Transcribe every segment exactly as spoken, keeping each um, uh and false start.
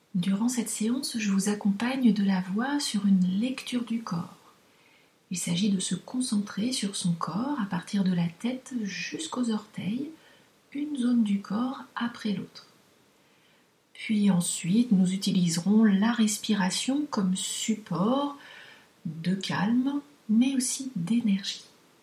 Durant cette séance, je vous accompagne de la voix sur une lecture du corps. Il s'agit de se concentrer sur son corps à partir de la tête jusqu'aux orteils, une zone du corps après l'autre. Puis ensuite, nous utiliserons la respiration comme support de calme, mais aussi d'énergie.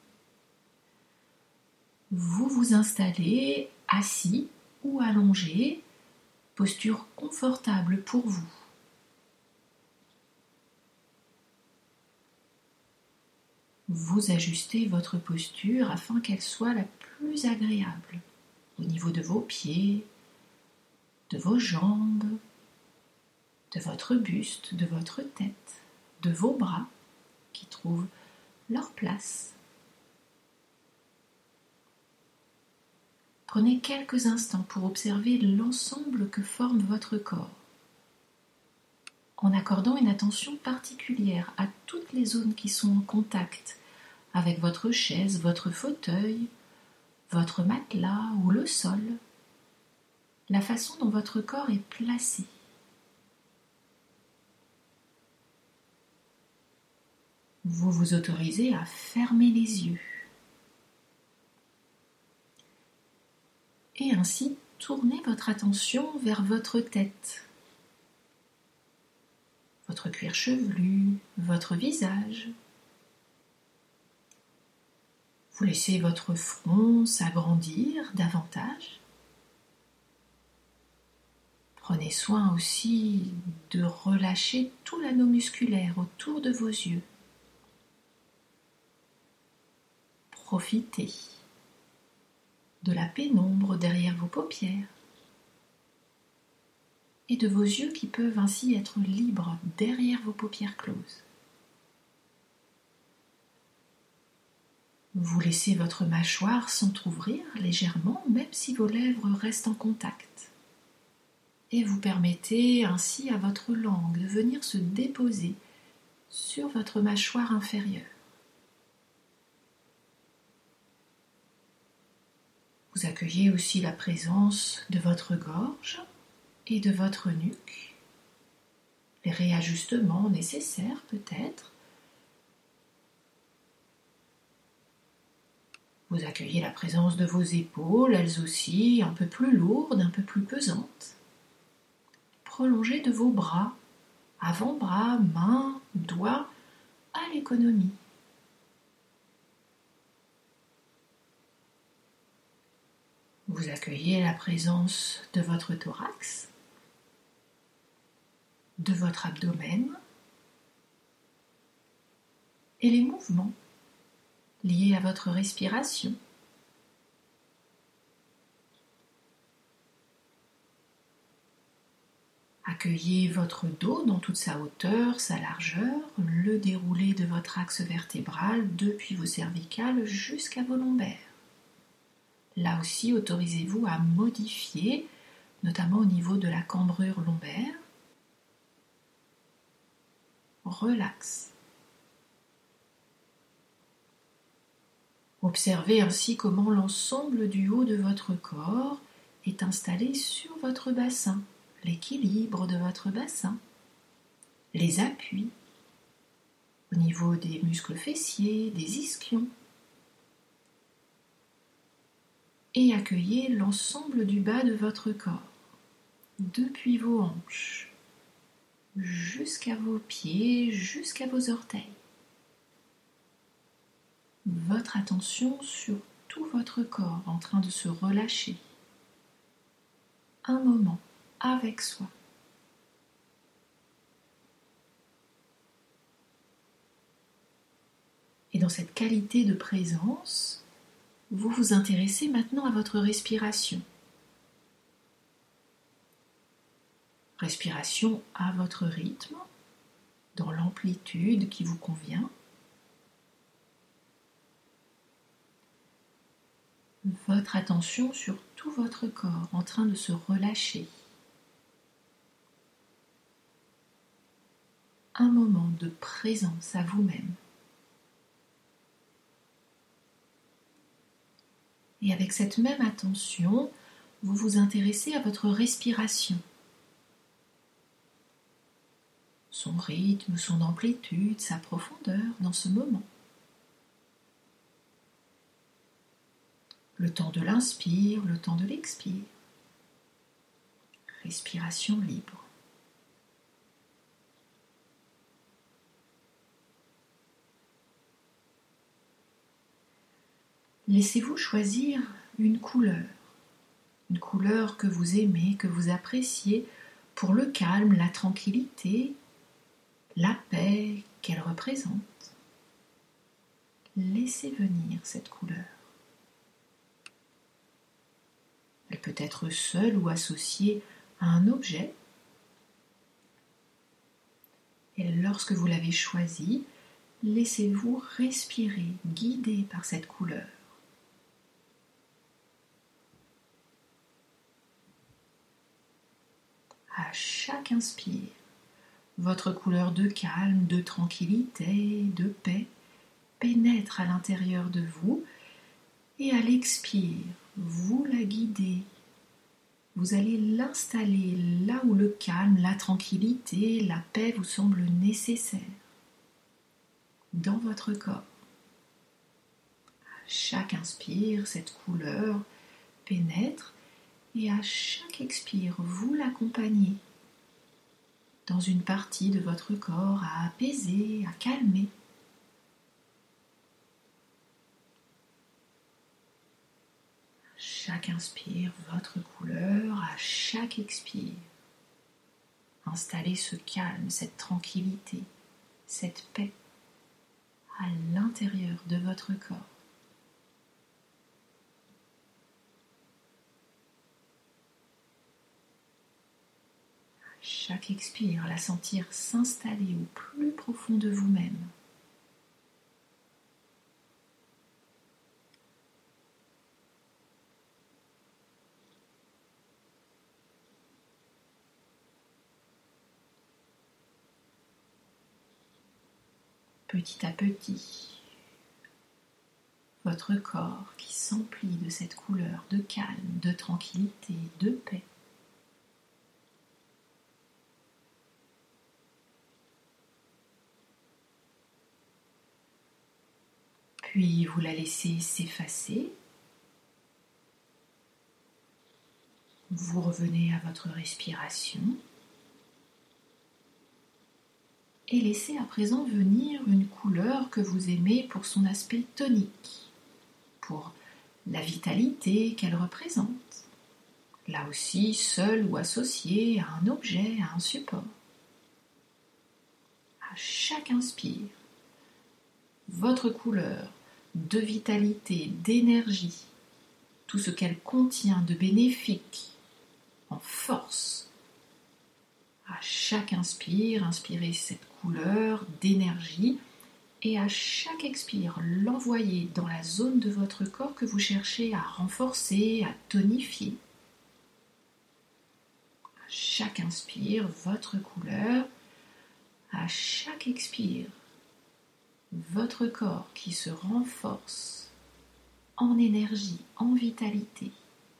Vous vous installez assis ou allongé, posture confortable pour vous. Vous ajustez votre posture afin qu'elle soit la plus agréable au niveau de vos pieds, de vos jambes, de votre buste, de votre tête, de vos bras qui trouvent leur place. Prenez quelques instants pour observer l'ensemble que forme votre corps, en accordant une attention particulière à toutes les zones qui sont en contact avec votre chaise, votre fauteuil, votre matelas ou le sol, la façon dont votre corps est placé. Vous vous autorisez à fermer les yeux et ainsi tournez votre attention vers votre tête, votre cuir chevelu, votre visage. Vous laissez votre front s'agrandir davantage. Prenez soin aussi de relâcher tout l'anneau musculaire autour de vos yeux. Profitez de la pénombre derrière vos paupières et de vos yeux qui peuvent ainsi être libres derrière vos paupières closes. Vous laissez votre mâchoire s'entrouvrir légèrement, même si vos lèvres restent en contact. Et vous permettez ainsi à votre langue de venir se déposer sur votre mâchoire inférieure. Vous accueillez aussi la présence de votre gorge et de votre nuque, les réajustements nécessaires peut-être. Vous accueillez la présence de vos épaules, elles aussi un peu plus lourdes, un peu plus pesantes. Prolongez de vos bras, avant-bras, mains, doigts, à l'économie. Vous accueillez la présence de votre thorax, de votre abdomen et les mouvements liés à votre respiration. Accueillez votre dos dans toute sa hauteur, sa largeur, le déroulé de votre axe vertébral depuis vos cervicales jusqu'à vos lombaires. Là aussi, autorisez-vous à modifier, notamment au niveau de la cambrure lombaire. Relax. Observez ainsi comment l'ensemble du haut de votre corps est installé sur votre bassin, l'équilibre de votre bassin, les appuis au niveau des muscles fessiers, des ischions. Et accueillez l'ensemble du bas de votre corps, depuis vos hanches, jusqu'à vos pieds, jusqu'à vos orteils. Votre attention sur tout votre corps en train de se relâcher. Un moment avec soi. Et dans cette qualité de présence, vous vous intéressez maintenant à votre respiration. Respiration à votre rythme, dans l'amplitude qui vous convient. Votre attention sur tout votre corps en train de se relâcher. Un moment de présence à vous-même. Et avec cette même attention, vous vous intéressez à votre respiration. son rythme, son amplitude, sa profondeur dans ce moment. Le temps de l'inspire, le temps de l'expire. Respiration libre. Laissez-vous choisir une couleur, une couleur que vous aimez, que vous appréciez, pour le calme, la tranquillité, la paix qu'elle représente. Laissez venir cette couleur. Elle peut être seule ou associée à un objet. Et lorsque vous l'avez choisie, laissez-vous respirer, guidé par cette couleur. À chaque inspire, votre couleur de calme, de tranquillité, de paix pénètre à l'intérieur de vous et à l'expire, vous la guidez. Vous allez l'installer là où le calme, la tranquillité, la paix vous semblent nécessaires dans votre corps. À chaque inspire, cette couleur pénètre et à chaque expire, vous l'accompagnez dans une partie de votre corps à apaiser, à calmer. À chaque inspire, votre couleur, à chaque expire, installez ce calme, cette tranquillité, cette paix à l'intérieur de votre corps. Chaque expire, la sentir s'installer au plus profond de vous-même. Petit à petit, votre corps qui s'emplit de cette couleur de calme, de tranquillité, de paix. Puis vous la laissez s'effacer. Vous revenez à votre respiration. Et laissez à présent venir une couleur que vous aimez pour son aspect tonique, pour la vitalité qu'elle représente. Là aussi, seule ou associée à un objet, à un support. À chaque inspire, votre couleur de vitalité, d'énergie, tout ce qu'elle contient de bénéfique, en force. À chaque inspire, inspirez cette couleur d'énergie et à chaque expire, l'envoyez dans la zone de votre corps que vous cherchez à renforcer, à tonifier. À chaque inspire, votre couleur. À chaque expire, votre corps qui se renforce en énergie, en vitalité.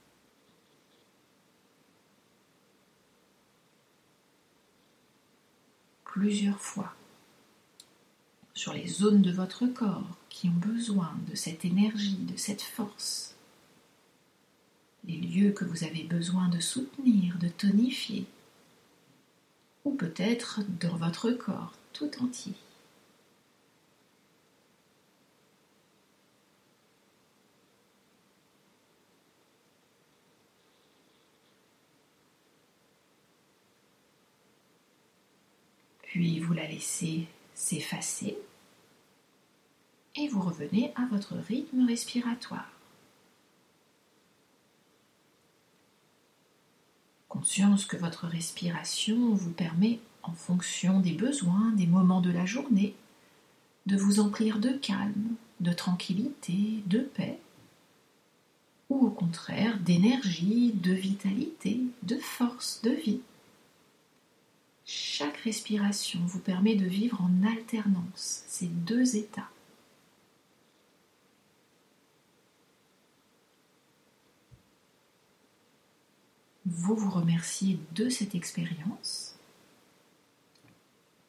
Plusieurs fois sur les zones de votre corps qui ont besoin de cette énergie, de cette force. Les lieux que vous avez besoin de soutenir, de tonifier. Ou peut-être dans votre corps tout entier. Puis vous la laissez s'effacer et vous revenez à votre rythme respiratoire. Conscience que votre respiration vous permet, en fonction des besoins, des moments de la journée, de vous emplir de calme, de tranquillité, de paix, ou au contraire d'énergie, de vitalité, de force, de vie. Chaque respiration vous permet de vivre en alternance ces deux états. Vous vous remerciez de cette expérience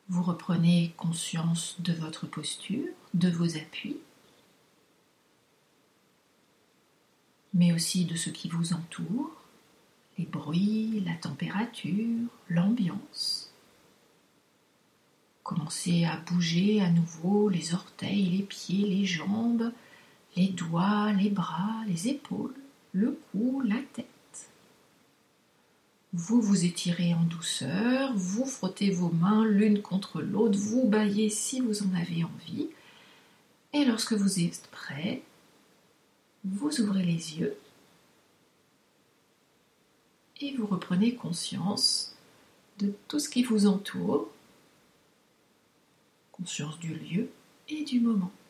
Vous reprenez conscience de votre posture, de vos appuis, mais aussi de ce qui vous entoure, les bruits, la température, l'ambiance. Commencez à bouger à nouveau les orteils, les pieds, les jambes, les doigts, les bras, les épaules, le cou, la tête. Vous vous étirez en douceur, vous frottez vos mains l'une contre l'autre, vous bâillez si vous en avez envie. Et lorsque vous êtes prêt, vous ouvrez les yeux et vous reprenez conscience de tout ce qui vous entoure, conscience du lieu et du moment.